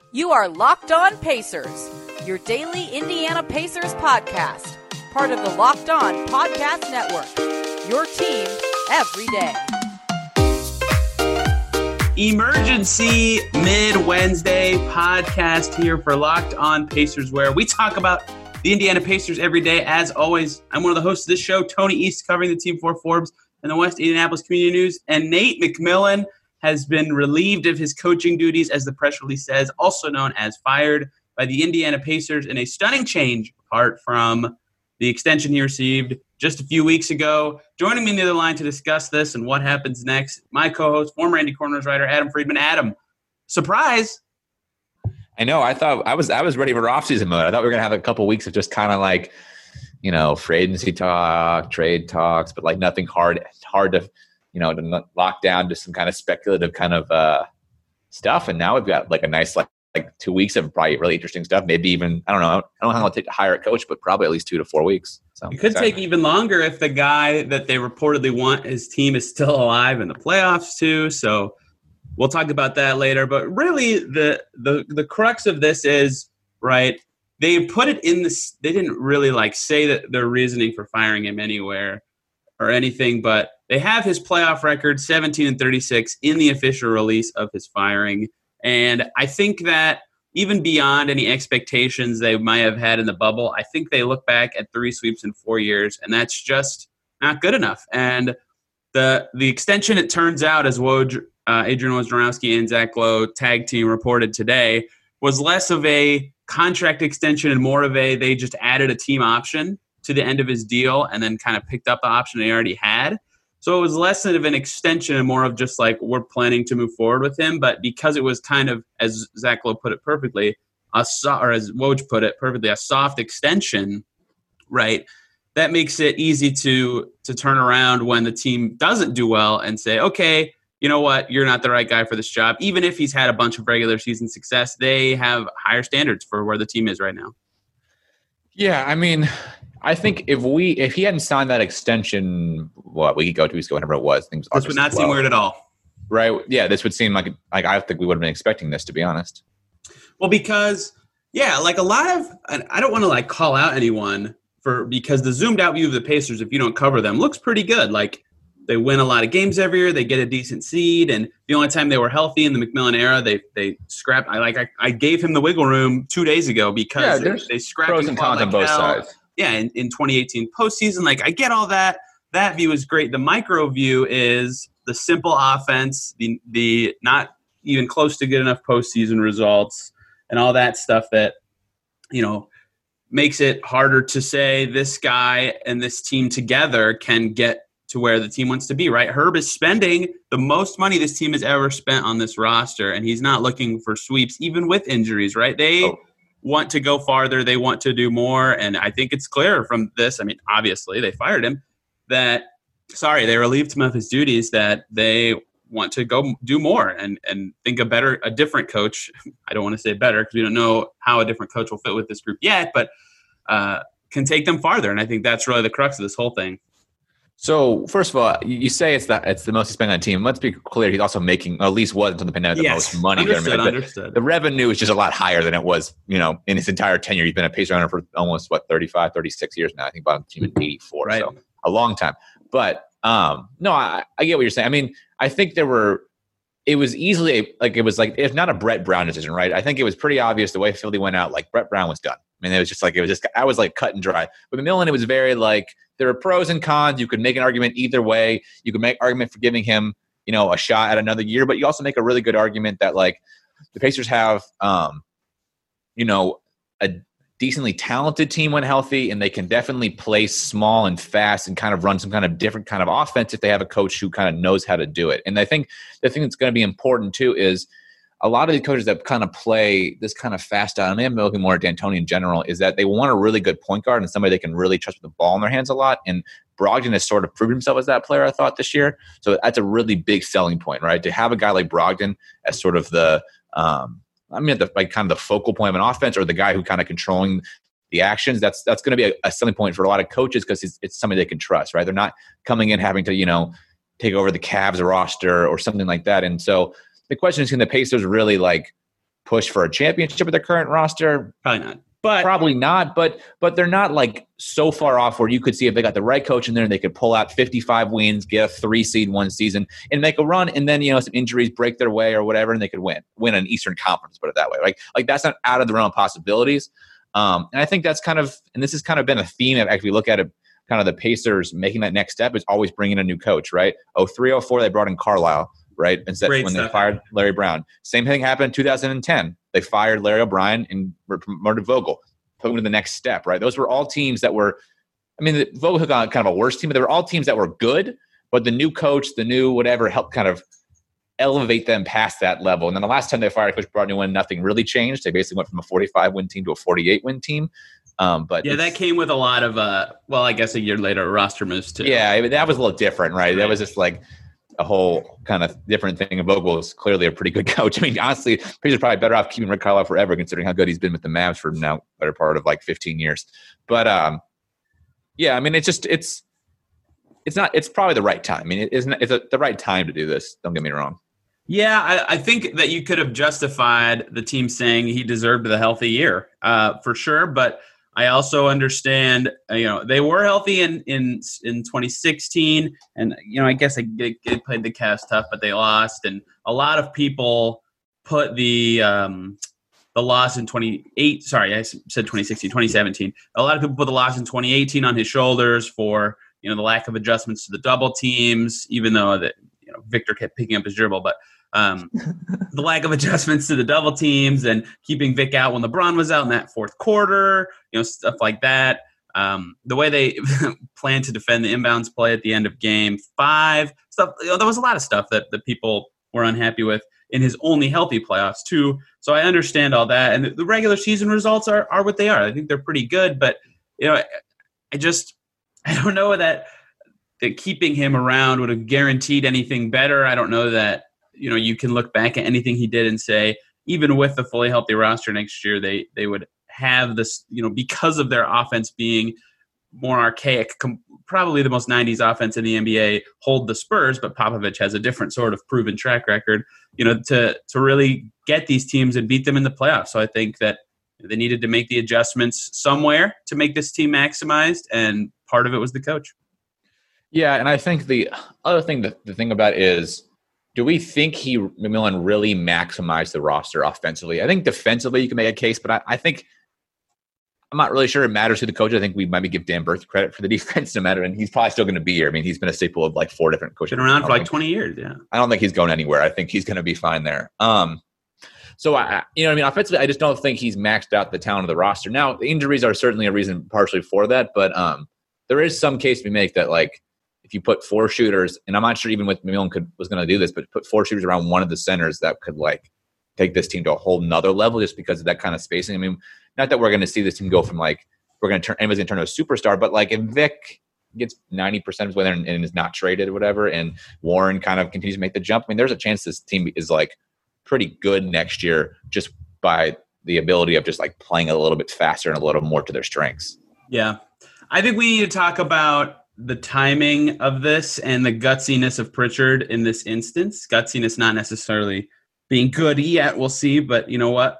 You are Locked On Pacers, your daily Indiana Pacers podcast, part of the Locked On Podcast Network, your team every day. Emergency mid-Wednesday podcast here for Locked On Pacers, where we talk about the Indiana Pacers every day. As always, I'm one of the hosts of this show, Tony East, covering the team for Forbes and the West Indianapolis Community News, and Nate McMillan has been relieved of his coaching duties, as the press release says, also known as fired by the Indiana Pacers in a stunning change apart from the extension he received just a few weeks ago. Joining me on the other line to discuss this and what happens next, my co-host, former Indy Corners writer, Adam Friedman. Adam, surprise! I know. I thought I was ready for off-season mode. I thought we were going to have a couple weeks of just kind of like, you know, free agency talk, trade talks, but like nothing hard to, you know, to lock down to some kind of speculative kind of stuff. And now we've got like a nice like 2 weeks of probably really interesting stuff. Maybe even, I don't know how long it'll take to hire a coach, but probably at least 2 to 4 weeks. So it could take even longer if the guy that they reportedly want his team is still alive in the playoffs too. So we'll talk about that later. But really the crux of this is, right, they put it in this, they didn't really like say that their reasoning for firing him anywhere or anything, but they have his playoff record, 17-36, in the official release of his firing. And I think that even beyond any expectations they might have had in the bubble, I think they look back at 3 sweeps in 4 years, and that's just not good enough. And the extension, it turns out, as Adrian Wojnarowski and Zach Lowe tag team reported today, was less of a contract extension and more of they just added a team option to the end of his deal and then kind of picked up the option they already had. So it was less of an extension and more of just like, we're planning to move forward with him. But because it was kind of, as Zach Lowe put it perfectly, or as Woj put it perfectly, a soft extension, right? That makes it easy to turn around when the team doesn't do well and say, okay, you know what, you're not the right guy for this job. Even if he's had a bunch of regular season success, they have higher standards for where the team is right now. Yeah, I mean, I think if he hadn't signed that extension, what, week ago, 2 weeks ago, whenever it was, things this would not seem weird at all. Right? Yeah, this would seem like I think we would have been expecting this, to be honest. Well, because, yeah, like a lot of, I don't want to like call out anyone because the zoomed out view of the Pacers, if you don't cover them, looks pretty good. Like they win a lot of games every year, they get a decent seed, and the only time they were healthy in the McMillan era, they scrapped. I gave him the wiggle room 2 days ago because they scrapped pros and cons on both sides. Yeah, in 2018 postseason, like I get all that. That view is great. The micro view is the simple offense, the not even close to good enough postseason results, and all that stuff that, you know, makes it harder to say this guy and this team together can get to where the team wants to be, right? Herb is spending the most money this team has ever spent on this roster, and he's not looking for sweeps, even with injuries, right? They want to go farther. They want to do more. And I think it's clear from this, I mean, obviously they fired him, they relieved him of his duties, that they want to go do more and think a different coach. I don't want to say better because we don't know how a different coach will fit with this group yet, but can take them farther. And I think that's really the crux of this whole thing. So first of all, you say it's the most he spent on the team. Let's be clear. He's also making, or at least was until the pandemic, the most money. Understood. The revenue is just a lot higher than it was, you know, in his entire tenure. He's been a Pacer owner for almost 35, 36 years now. I think bought the team in 84, right? So a long time. But no, I get what you're saying. I mean, I think it was easily if not a Brett Brown decision, right? I think it was pretty obvious the way Philly went out, like Brett Brown was done. I mean, I was like cut and dry. With McMillan, it was very like, there are pros and cons. You could make an argument either way. You could make an argument for giving him, you know, a shot at another year, but you also make a really good argument that like the Pacers have, you know, a decently talented team when healthy, and they can definitely play small and fast and kind of run some kind of different kind of offense if they have a coach who kind of knows how to do it. And I think the thing that's going to be important too is a lot of the coaches that kind of play this kind of fast style, and I'm looking more at D'Antoni in general, is that they want a really good point guard and somebody they can really trust with the ball in their hands a lot. And Brogdon has sort of proved himself as that player, I thought, this year. So that's a really big selling point, right? To have a guy like Brogdon as sort of the kind of the focal point of an offense, or the guy who kind of controlling the actions, that's going to be a selling point for a lot of coaches because it's somebody they can trust, right? They're not coming in having to, you know, take over the Cavs roster or something like that. And so the question is, can the Pacers really like push for a championship with their current roster? Probably not. Probably not, but they're not like so far off where you could see if they got the right coach in there, they could pull out 55 wins, get a 3 seed one season, and make a run. And then some injuries break their way or whatever, and they could win an Eastern Conference. Put it that way, like that's not out of the realm of possibilities. And I think that's and this has kind of been a theme of, if we look at it, kind of the Pacers making that next step is always bringing a new coach, right? 03, 04, they brought in Carlisle, right? Instead when they fired Larry Brown. Same thing happened in 2010. They fired Larry O'Brien and promoted Vogel, put him to the next step, right? Those were all teams that were, Vogel took on kind of a worse team, but they were all teams that were good, but the new coach, the new whatever, helped kind of elevate them past that level. And then the last time they fired a coach, brought a new one, nothing really changed. They basically went from a 45-win team to a 48-win team. But that came with a lot of, I guess a year later, roster moves too. Yeah, that was a little different, right? That was just like a whole kind of different thing. Vogel is clearly a pretty good coach. Honestly, Pacers are probably better off keeping Rick Carlisle forever, considering how good he's been with the Mavs for now better part of like 15 years. But it's probably the right time. It's the right time to do this. Don't get me wrong. Yeah, I think that you could have justified the team saying he deserved the healthy year for sure. But I also understand, they were healthy in 2016, and I guess they played the Cavs tough, but they lost. And a lot of people put the loss in 2017. A lot of people put the loss in 2018 on his shoulders for the lack of adjustments to the double teams, even though that Victor kept picking up his dribble, but. The lack of adjustments to the double teams and keeping Vic out when LeBron was out in that fourth quarter, stuff like that. The way they planned to defend the inbounds play at the end of Game 5, stuff. There was a lot of stuff that the people were unhappy with in his only healthy playoffs too. So I understand all that, and the regular season results are what they are. I think they're pretty good, but I don't know that keeping him around would have guaranteed anything better. I don't know that. You can look back at anything he did and say, even with the fully healthy roster next year, they would have this, because of their offense being more archaic, probably the most 90s offense in the NBA, hold the Spurs, but Popovich has a different sort of proven track record, to really get these teams and beat them in the playoffs. So I think that they needed to make the adjustments somewhere to make this team maximized, and part of it was the coach. Yeah, and I think the other thing, the thing about it is, do we think McMillan really maximized the roster offensively? I think defensively you can make a case, but I think I'm not really sure it matters who the coach. I think we maybe give Dan Burke credit for the defense no matter, and he's probably still going to be here. He's been a staple of like 4 different coaches. Been around for like 20 years, yeah. I don't think he's going anywhere. I think he's going to be fine there. So offensively, I just don't think he's maxed out the talent of the roster. Now, the injuries are certainly a reason partially for that, but there is some case we make that like, if you put 4 shooters, and I'm not sure even with McMillan was going to do this, but put 4 shooters around one of the centers that could like take this team to a whole nother level just because of that kind of spacing. Not that we're going to see this team go from like anybody's going to turn to a superstar, but like if Vic gets 90% of his way there and is not traded or whatever, and Warren kind of continues to make the jump, there's a chance this team is like pretty good next year just by the ability of just like playing a little bit faster and a little more to their strengths. Yeah, I think we need to talk about the timing of this and the gutsiness of Pritchard in this instance. Gutsiness not necessarily being good yet, we'll see, but you know what?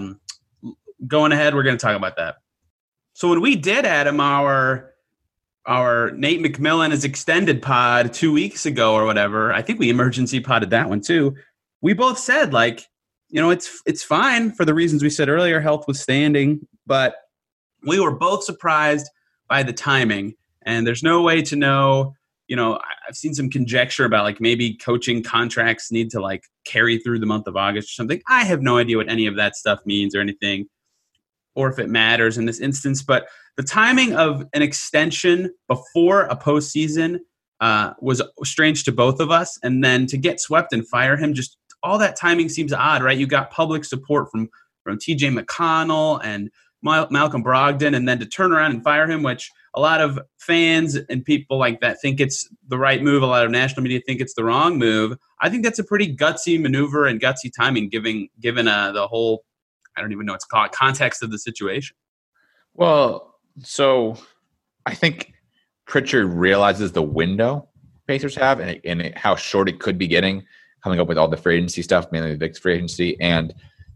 Going ahead, we're going to talk about that. So when we did, Adam, our Nate McMillan is extended pod 2 weeks ago or whatever, I think we emergency podded that one too. We both said it's fine for the reasons we said earlier, health withstanding, but we were both surprised by the timing. And there's no way to know, I've seen some conjecture about like maybe coaching contracts need to like carry through the month of August or something. I have no idea what any of that stuff means or anything, or if it matters in this instance. But the timing of an extension before a postseason was strange to both of us. And then to get swept and fire him, just all that timing seems odd, right? You got public support from TJ McConnell and Malcolm Brogdon, and then to turn around and fire him, which a lot of fans and people like that think it's the right move. A lot of national media think it's the wrong move. I think that's a pretty gutsy maneuver and gutsy timing, given the whole, I don't even know what it's called, context of the situation. Well, so I think Pritchard realizes the window Pacers have and how short it could be getting, coming up with all the free agency stuff, mainly the big free agency, and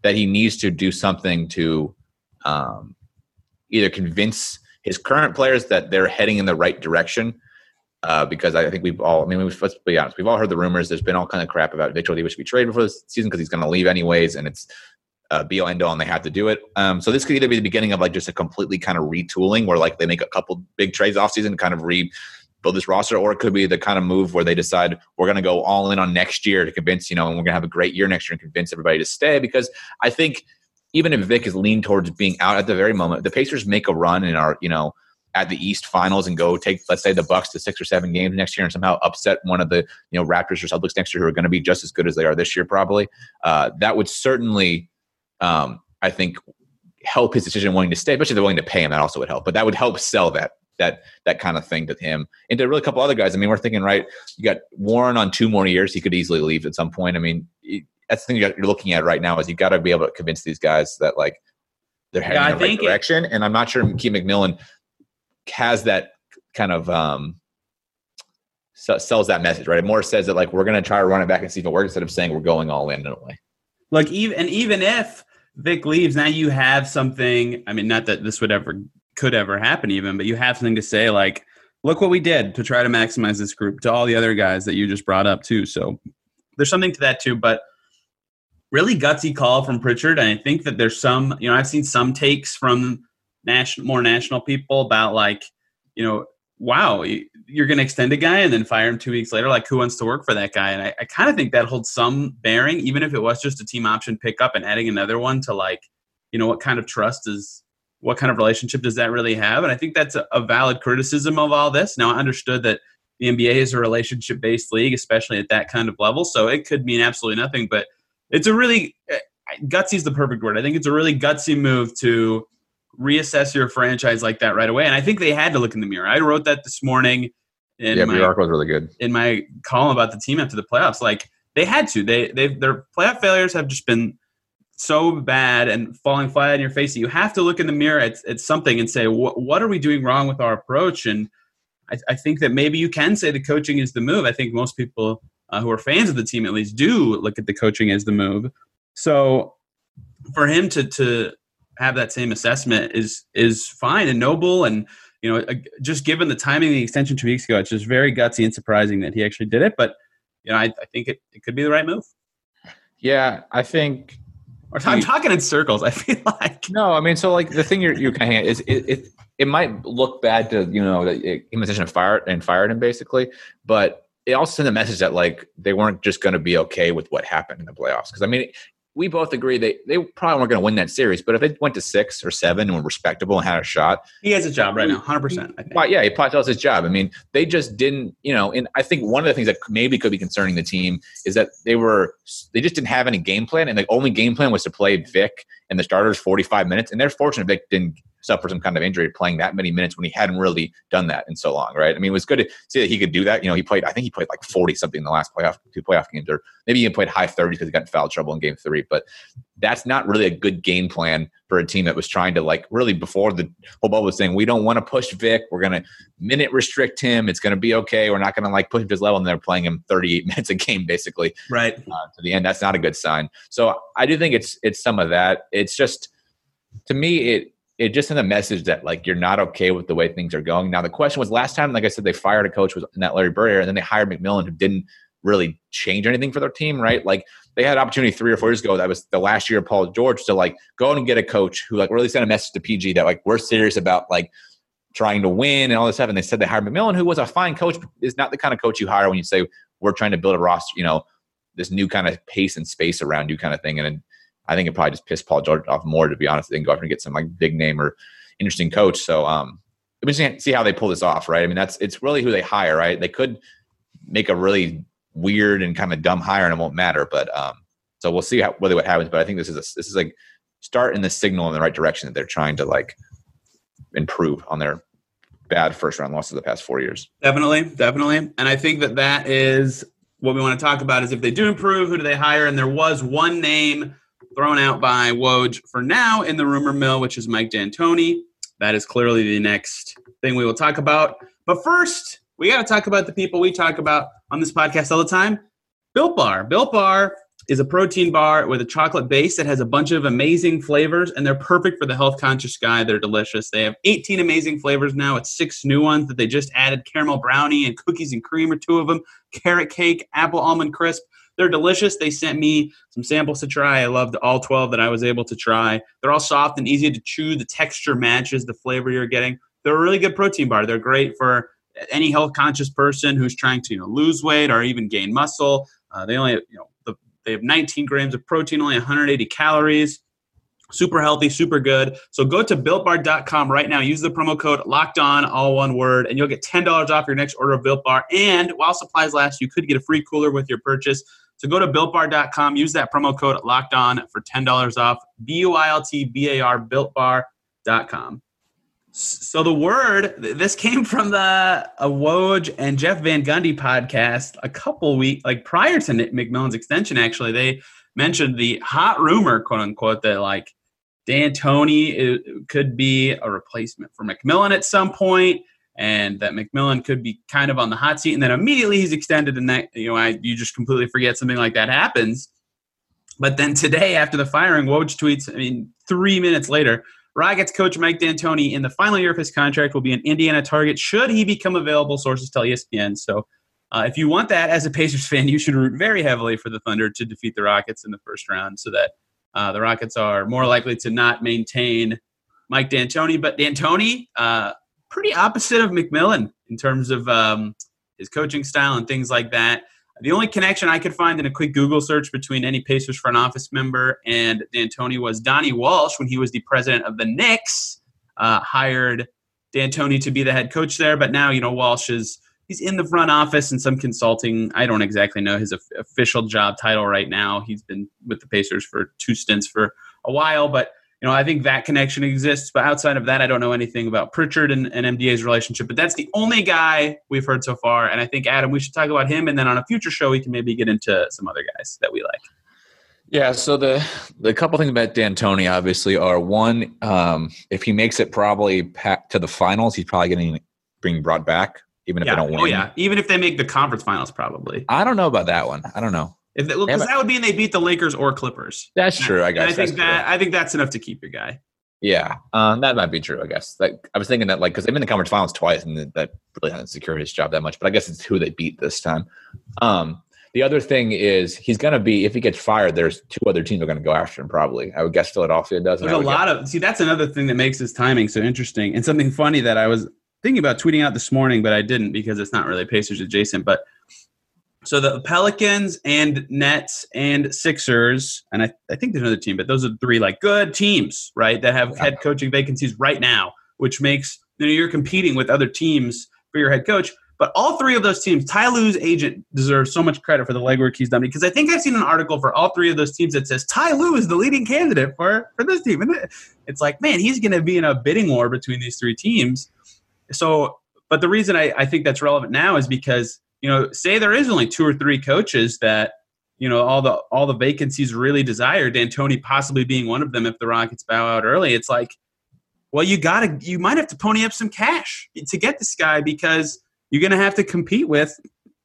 that he needs to do something to either convince his current players that they're heading in the right direction. Because I think let's be honest, we've all heard the rumors. There's been all kind of crap about Victor Oladipo should be traded before this season because he's going to leave anyways, and it's be all end all, and they have to do it. So this could either be the beginning of like just a completely kind of retooling where like they make a couple big trades off season to kind of rebuild this roster, or it could be the kind of move where they decide we're going to go all in on next year to convince, and we're going to have a great year next year and convince everybody to stay. Because I think even if Vic is leaned towards being out at the very moment, the Pacers make a run and are, at the East Finals and go take, let's say, the Bucks to 6 or 7 games next year and somehow upset one of the Raptors or Celtics next year who are going to be just as good as they are this year probably. That would certainly, I think, help his decision wanting to stay, especially if they're willing to pay him. That also would help. But that would help sell that kind of thing to him. And to really a couple other guys. I mean, we're thinking, right, you got Warren on 2 more years. He could easily leave at some point. I mean, that's the thing you're looking at right now is you got to be able to convince these guys that like they're heading in the right direction. And I'm not sure Keith McMillan has that kind of sells that message, right? It more says that like we're going to try to run it back and see if it works instead of saying we're going all in a way. Like even if Vic leaves, now you have something. I mean, not that this could ever happen even, but you have something to say like, look what we did to try to maximize this group to all the other guys that you just brought up too. So there's something to that too, but really gutsy call from Pritchard. And I think that there's some, I've seen some takes from more national people about like, wow, you're going to extend a guy and then fire him 2 weeks later. Like, who wants to work for that guy? And I kind of think that holds some bearing, even if it was just a team option pickup and adding another one to like, what kind of what kind of relationship does that really have? And I think that's a valid criticism of all this. Now, I understood that the NBA is a relationship-based league, especially at that kind of level. So it could mean absolutely nothing, but it's a really gutsy is the perfect word. I think it's a really gutsy move to reassess your franchise like that right away. And I think they had to look in the mirror. I wrote that this morning your article was really good in my column about the team after the playoffs. Like they had to, their playoff failures have just been so bad and falling flat in your face that you have to look in the mirror at something and say, what are we doing wrong with our approach? And I think that maybe you can say the coaching is the move. I think most people who are fans of the team at least do look at the coaching as the move. So for him to have that same assessment is fine and noble. And, just given the timing of the extension 2 weeks ago, it's just very gutsy and surprising that he actually did it. But, I think it could be the right move. Yeah, I think. Or I'm talking in circles, I feel like. No, I mean, so like the thing you're kind of is it might look bad to, that Imposition fired him basically, but it also sent a message that like they weren't just going to be okay with what happened in the playoffs. Because I mean, we both agree they probably weren't going to win that series, but if they went to 6 or 7 and were respectable and had a shot, he has a job right now, 100%. I think. Yeah, he probably does his job. I mean, they just didn't, and I think one of the things that maybe could be concerning the team is that they just didn't have any game plan, and the only game plan was to play Vic and the starters 45 minutes, and they're fortunate Vic didn't suffer some kind of injury playing that many minutes when he hadn't really done that in so long, right? I mean, it was good to see that he could do that. I think he played like 40-something in the last 2 playoff games, or maybe he played high 30s because he got in foul trouble in game 3. But that's not really a good game plan for a team that was trying to like really before the whole bubble was saying, we don't want to push Vic. We're going to minute restrict him. It's going to be okay. We're not going to like push him to his level. And they're playing him 38 minutes a game, basically. Right. To the end. That's not a good sign. So I do think it's some of that. It's just, to me, it just sent a message that like you're not okay with the way things are going. Now the question was last time, like I said, they fired a coach was in that Larry Bird era, and then they hired McMillan, who didn't really change anything for their team, right? Like they had an opportunity 3 or 4 years ago. That was the last year of Paul George to like go and get a coach who like really sent a message to PG that like we're serious about like trying to win and all this stuff. And they said they hired McMillan, who was a fine coach, but is not the kind of coach you hire when you say we're trying to build a roster, this new kind of pace and space around you kind of thing. And I think it probably just pissed Paul George off more, to be honest. They didn't go after and get some like big name or interesting coach. So we just see how they pull this off, right? I mean, it's really who they hire, right? They could make a really weird and kind of dumb hire and it won't matter. But so we'll see what happens. But I think this is like start in the signal in the right direction that they're trying to like improve on their bad first round losses of the past 4 years. Definitely. And I think that is what we want to talk about is if they do improve, who do they hire? And there was one name thrown out by Woj for now in the rumor mill, which is Mike D'Antoni. That is clearly the next thing we will talk about. But first, we got to talk about the people we talk about on this podcast all the time. Built Bar. Built Bar is a protein bar with a chocolate base that has a bunch of amazing flavors, and they're perfect for the health-conscious guy. They're delicious. They have 18 amazing flavors now with 6 new ones that they just added. Caramel brownie and cookies and cream are 2 of them. Carrot cake, apple almond crisp. They're delicious. They sent me some samples to try. I loved all 12 that I was able to try. They're all soft and easy to chew. The texture matches the flavor you're getting. They're a really good protein bar. They're great for any health-conscious person who's trying to lose weight or even gain muscle. They only they have 19 grams of protein, only 180 calories. Super healthy, super good. So go to BuiltBar.com right now. Use the promo code LOCKEDON, all one word, and you'll get $10 off your next order of Built Bar. And while supplies last, you could get a free cooler with your purchase. So go to BuiltBar.com. Use that promo code LOCKEDON for $10 off. BUILTBAR, BuiltBar.com. So the word, this came from the Woj and Jeff Van Gundy podcast a couple weeks, prior to Nick McMillan's extension, actually. They mentioned the hot rumor, quote unquote, that D'Antoni could be a replacement for McMillan at some point, and that McMillan could be kind of on the hot seat. And then immediately he's extended, and that you just completely forget something like that happens. But then today, after the firing, Woj tweets, 3 minutes later, Rockets coach Mike D'Antoni in the final year of his contract will be an Indiana target should he become available, sources tell ESPN. So if you want that as a Pacers fan, you should root very heavily for the Thunder to defeat the Rockets in the first round so that the Rockets are more likely to not maintain Mike D'Antoni. But D'Antoni, pretty opposite of McMillan in terms of his coaching style and things like that. The only connection I could find in a quick Google search between any Pacers front office member and D'Antoni was Donnie Walsh, when he was the president of the Knicks, hired D'Antoni to be the head coach there. But now, Walsh he's in the front office and some consulting. I don't exactly know his official job title right now. He's been with the Pacers for 2 stints for a while, but I think that connection exists. But outside of that, I don't know anything about Pritchard and MDA's relationship. But that's the only guy we've heard so far. And I think, Adam, we should talk about him. And then on a future show, we can maybe get into some other guys that we like. Yeah, so the couple things about D'Antoni obviously are, one, if he makes it probably to the finals, he's probably being brought back, even if they don't win. Oh, yeah. Even if they make the conference finals, probably. I don't know about that one. I don't know. Because that would mean they beat the Lakers or Clippers. That's true, I guess. I think that's enough to keep your guy. Yeah, that might be true, I guess. I was thinking that, because they've been in the conference finals twice, and that really hasn't secured his job that much. But I guess it's who they beat this time. The other thing is he's going to be, if he gets fired, there's 2 other teams are going to go after him probably. I would guess Philadelphia does. There's a lot of – see, that's another thing that makes his timing so interesting. And something funny that I was thinking about tweeting out this morning, but I didn't because it's not really Pacers adjacent. But so the Pelicans and Nets and Sixers, and I think there's another team, but those are 3 good teams, right, that have head coaching vacancies right now, which makes you're competing with other teams for your head coach. But all 3 of those teams, Ty Lue's agent deserves so much credit for the legwork he's done, because I think I've seen an article for all 3 of those teams that says Ty Lue is the leading candidate for this team. And it's like, man, he's going to be in a bidding war between these 3 teams. So, but the reason I think that's relevant now is because, say there is only 2 or 3 coaches that, all the vacancies really desire, D'Antoni possibly being one of them if the Rockets bow out early. It's like, well, you might have to pony up some cash to get this guy, because you're going to have to compete with,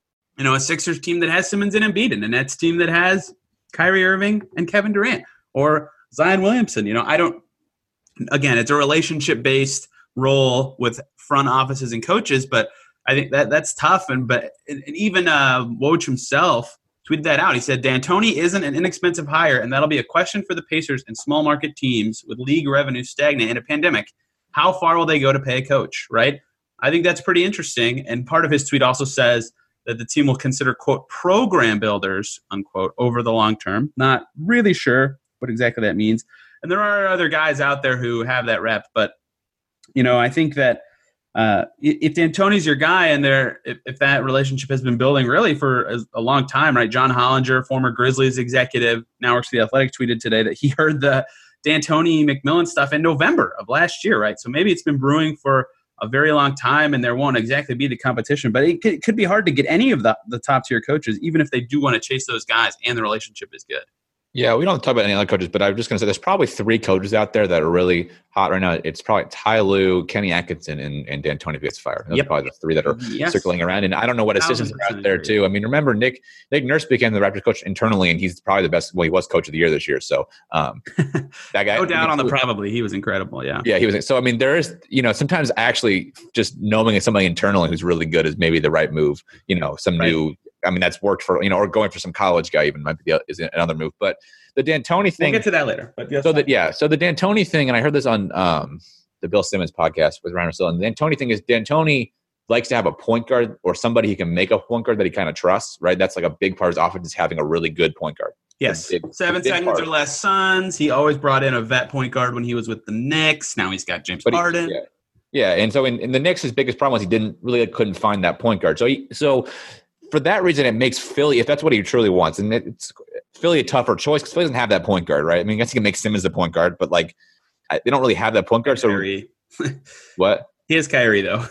a Sixers team that has Simmons and Embiid, and a Nets team that has Kyrie Irving and Kevin Durant, or Zion Williamson. Again, it's a relationship-based role with front offices and coaches, but I think that's tough. And even Woj himself tweeted that out. He said, D'Antoni isn't an inexpensive hire, and that'll be a question for the Pacers and small market teams with league revenue stagnant in a pandemic. How far will they go to pay a coach, right? I think that's pretty interesting. And part of his tweet also says that the team will consider, quote, program builders, unquote, over the long term. Not really sure what exactly that means. And there are other guys out there who have that rep. But, I think that if D'Antoni's your guy, and if that relationship has been building really for a long time, right? John Hollinger, former Grizzlies executive, now works for The Athletic, tweeted today that he heard the D'Antoni McMillan stuff in November of last year, right? So maybe it's been brewing for a very long time, and there won't exactly be the competition. But it could be hard to get any of the top-tier coaches, even if they do want to chase those guys and the relationship is good. Yeah, we don't talk about any other coaches, but I'm just going to say there's probably 3 coaches out there that are really hot right now. It's probably Ty Lue, Kenny Atkinson, and D'Antoni gets fired. Those are probably the 3 that are circling around. And I don't know what assistants are out there too. I mean, remember Nick Nurse became the Raptors coach internally, and he's probably the best. Well, he was coach of the year this year. So that guy, no doubt on the probably, he was incredible. Yeah, he was. So I mean, there is, sometimes actually just knowing somebody internally who's really good is maybe the right move. New. I mean, that's worked for, or going for some college guy even might be is another move. But the D'Antoni thing. We'll get to that later. But so the D'Antoni thing, and I heard this on the Bill Simmons podcast with Ryan Russillo. And the D'Antoni thing is D'Antoni likes to have a point guard or somebody he can make a point guard that he kind of trusts, right? That's like a big part of his offense is having a really good point guard. Yes. 7 seconds or less Suns. He always brought in a vet point guard when he was with the Knicks. Now he's got James Harden. Yeah. And so in the Knicks, his biggest problem was he couldn't find that point guard. So for that reason, it makes Philly, if that's what he truly wants, and it's Philly a tougher choice because Philly doesn't have that point guard, right? I mean, I guess he can make Simmons the point guard, but they don't really have that point guard. Kyrie. What? He is Kyrie though.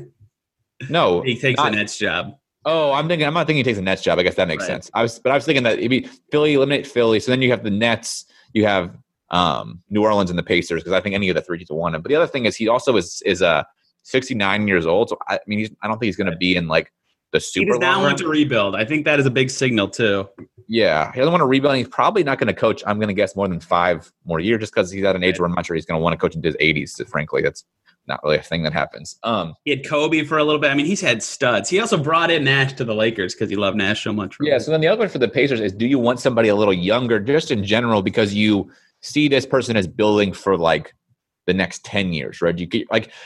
No, he takes the Nets job. Oh, I'm not thinking he takes the Nets job. I guess that makes sense. I was thinking that maybe Philly eliminate Philly, so then you have the Nets, you have New Orleans and the Pacers because I think any of the 3 teams will want him. But the other thing is he also is 69 years old, so I mean I don't think he's going to be in the super. He does not want to rebuild. I think that is a big signal too. Yeah, he doesn't want to rebuild. He's probably not going to coach. I'm going to guess more than 5 more years, just because he's at an age where I'm not sure he's going to want to coach into his 80s. So frankly, that's not really a thing that happens. He had Kobe for a little bit. I mean, he's had studs. He also brought in Nash to the Lakers because he loved Nash so much. Yeah. So then the other one for the Pacers is: do you want somebody a little younger, just in general, because you see this person as building for the next 10 years, right? You get like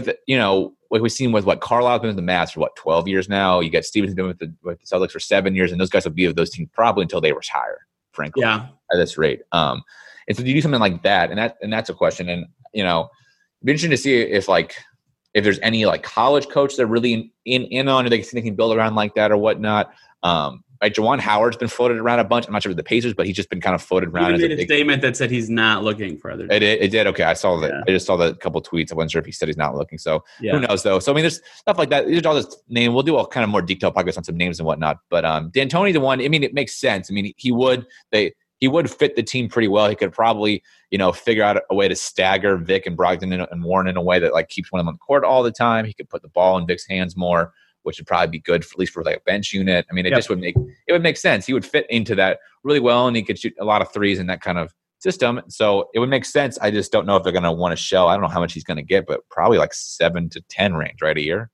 we've seen with Carlisle's been with the Mavs for 12 years now. You got Stevens been with the Celtics for 7 years, and those guys will be with those teams probably until they retire, frankly. Yeah, at this rate. And so you do something like that, and that's a question. And it'd be interesting to see if there's any college coach they're really in on, or they can build around like that or whatnot. Juwan Howard's been floated around a bunch. I'm not sure with the Pacers, but he's just been kind of floated around. He made a statement that said he's not looking for other. It did. Okay, I saw that. Yeah. I just saw that couple tweets. I wasn't sure if he said he's not looking. So who knows though? So I mean, there's stuff like that. These are all this name. We'll do all kind of more detailed podcasts on some names and whatnot. But D'Antoni, the one. I mean, it makes sense. I mean, he would fit the team pretty well. He could probably figure out a way to stagger Vic and Brogdon and Warren in a way that keeps one of them on the court all the time. He could put the ball in Vic's hands more, which would probably be good at least for a bench unit. I mean, it just would make sense. He would fit into that really well, and he could shoot a lot of threes in that kind of system. So it would make sense. I just don't know if they're going to want to shell. I don't know how much he's going to get, but probably 7 to 10 range, right, a year.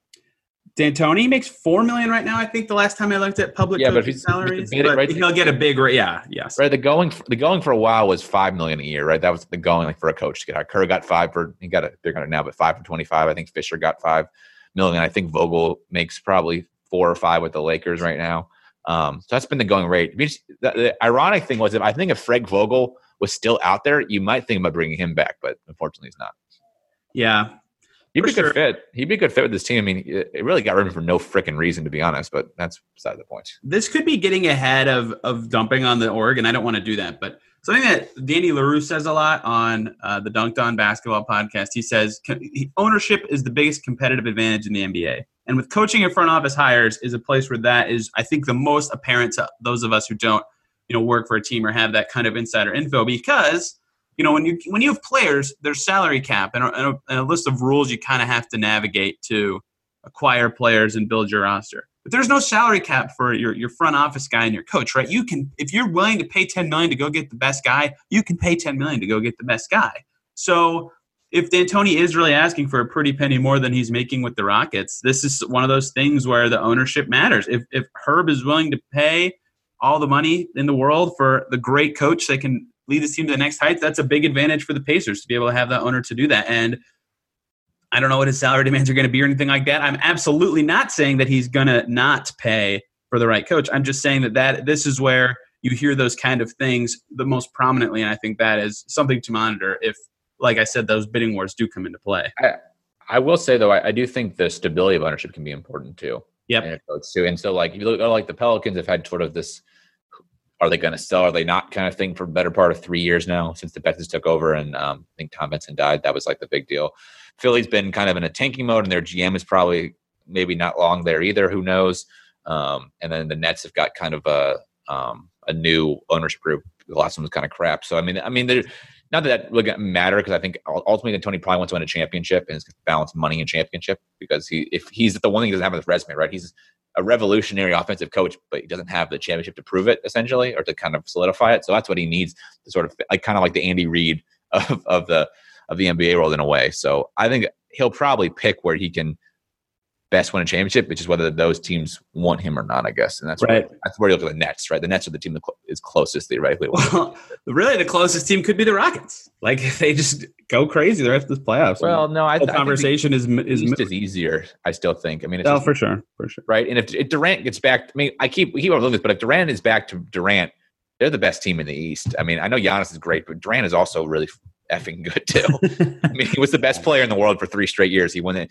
D'Antoni makes $4 million right now. I think the last time I looked at public salaries, but he'll get a big rate. Yeah, yes. Right. The going for a while was $5 million a year. Right. That was the going for a coach to get hired. Kerr got 5 for. He got they're going to now, but 5 for 25. I think Fisher got 5 million. I think Vogel makes probably 4 or 5 with the Lakers right now. So that's been the going rate. The ironic thing was if Fred Vogel was still out there, you might think about bringing him back, but unfortunately he's not. Yeah. He'd be a good fit. He'd be a good fit with this team. I mean, it really got rid of him for no freaking reason, to be honest, but that's beside the point. This could be getting ahead of dumping on the org, and I don't want to do that, but something that Danny LaRue says a lot on the Dunked On Basketball podcast, he says ownership is the biggest competitive advantage in the NBA. And with coaching and front office hires is a place where that is, I think, the most apparent to those of us who don't, work for a team or have that kind of insider info, because when you have players, there's salary cap and a list of rules you kind of have to navigate to acquire players and build your roster. But there's no salary cap for your front office guy and your coach, right? You can, if you're willing to pay $10 million to go get the best guy, you can pay $10 million to go get the best guy. So if D'Antoni is really asking for a pretty penny more than he's making with the Rockets, this is one of those things where the ownership matters. If Herb is willing to pay all the money in the world for the great coach that can lead this team to the next heights, that's a big advantage for the Pacers to be able to have that owner to do that. And I don't know what his salary demands are going to be or anything like that. I'm absolutely not saying that he's going to not pay for the right coach. I'm just saying that this is where you hear those kind of things the most prominently, and I think that is something to monitor if, like I said, those bidding wars do come into play. I will say, though, I do think the stability of ownership can be important, too. Yep. And so, if you look at the Pelicans have had sort of this, are they going to sell? Are they not kind of thing for the better part of 3 years now since the Benzes took over and I think Tom Benson died. That was the big deal. Philly's been kind of in a tanking mode, and their GM is probably maybe not long there either. Who knows? And then the Nets have got kind of a new ownership group lost some kind of crap. So I mean, not that would matter because I think ultimately Tony probably wants to win a championship and balance money and championship because if he's the one thing he doesn't have on his resume, right? He's a revolutionary offensive coach, but he doesn't have the championship to prove it essentially or to kind of solidify it. So that's what he needs to sort of kind of like the Andy Reid of the NBA world in a way. So I think he'll probably pick where he can best win a championship, which is whether those teams want him or not, I guess. And that's right. That's where you look at the Nets, right? The Nets are the team that is closest theoretically. Well, really, the closest team could be the Rockets. Like if they just go crazy the rest of this playoffs. Well, no, I think conversation is easier. I still think. I mean, it's for sure, right. And if Durant gets back, I mean, we keep overlooking this, but if Durant is back to Durant, they're the best team in the East. I mean, I know Giannis is great, but Durant is also really effing good too. I mean, he was the best player in the world for 3 straight years. He won the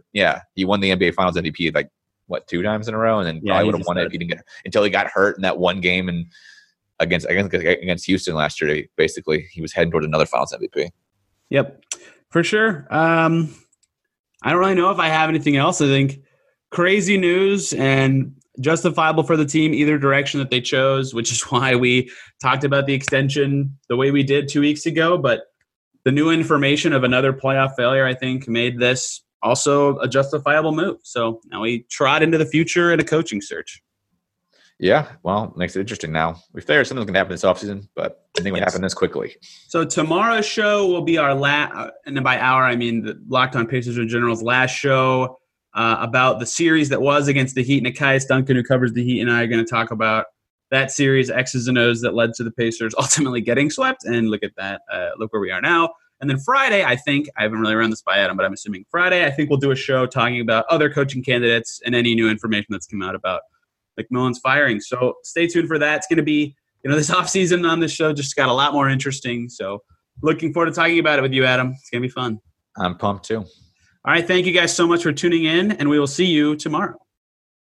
NBA Finals MVP like 2 times in a row, and then probably would have won it if he didn't get until he got hurt in that one game and against Houston last year. Basically, he was heading towards another Finals MVP. Yep, for sure. I don't really know if I have anything else. I think crazy news and justifiable for the team either direction that they chose, which is why we talked about the extension the way we did 2 weeks ago. But the new information of another playoff failure, I think, made this also a justifiable move. So now we trot into the future in a coaching search. Yeah, well, makes it interesting now. We figured something's going to happen this offseason, but I think it would happen this quickly. So tomorrow's show will be our last, and by our, I mean the Locked On Pacers in General's last show about the series that was against the Heat. Nekias Duncan, who covers the Heat, and I are going to talk about that series, X's and O's that led to the Pacers ultimately getting swept. And look at that. Look where we are now. And then Friday, I think, I haven't really run this by Adam, but I'm assuming Friday, I think we'll do a show talking about other coaching candidates and any new information that's come out about McMillan's firing. So stay tuned for that. It's going to be, this offseason on this show just got a lot more interesting. So looking forward to talking about it with you, Adam. It's going to be fun. I'm pumped too. All right. Thank you guys so much for tuning in, and we will see you tomorrow.